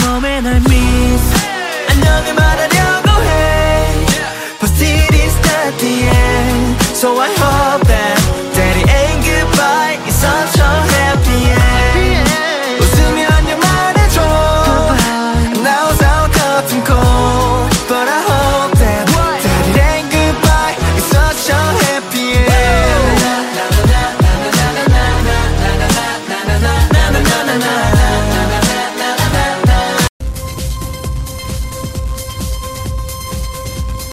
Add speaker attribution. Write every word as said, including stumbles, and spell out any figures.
Speaker 1: 처음에 날 miss 안녕을 말하려고 해 But it is not the end So I hope